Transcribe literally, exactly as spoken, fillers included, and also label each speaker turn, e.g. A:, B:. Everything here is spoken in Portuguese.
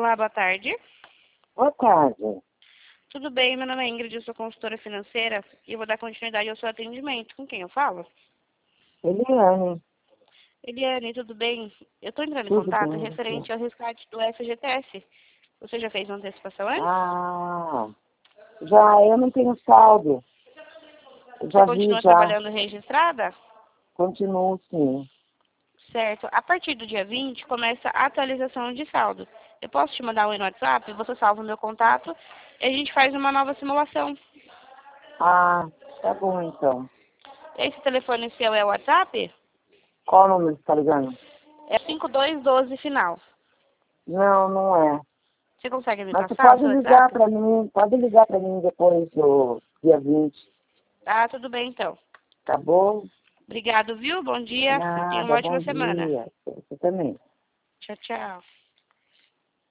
A: Olá, boa tarde.
B: Boa tarde.
A: Tudo bem? Meu nome é Ingrid, eu sou consultora financeira e eu vou dar continuidade ao seu atendimento. Com quem eu falo?
B: Eliane,
A: Eliane, tudo bem? Eu estou entrando em
B: tudo
A: contato
B: bem?
A: referente ao resgate do F G T S. Você já fez uma antecipação antes?
B: Ah, já eu não tenho saldo. Eu
A: Você
B: já vi,
A: continua
B: já.
A: trabalhando registrada?
B: Continuo sim.
A: Certo. A partir do dia vinte começa a atualização de saldo. Eu posso te mandar um e no WhatsApp, você salva o meu contato e a gente faz uma nova simulação.
B: Ah, tá bom então.
A: Esse telefone seu é o WhatsApp?
B: Qual o número que tá ligando?
A: É cinco dois um dois final.
B: Não, não é.
A: Você consegue me
B: Mas você
A: passar o
B: pode
A: seu
B: ligar
A: WhatsApp?
B: pra mim, pode ligar pra mim depois do dia vinte,
A: Ah, tudo bem então.
B: tá bom?
A: Obrigado, viu? Bom dia e tenha uma
B: Nada,
A: ótima
B: bom
A: semana.
B: dia. Você também.
A: Tchau, tchau.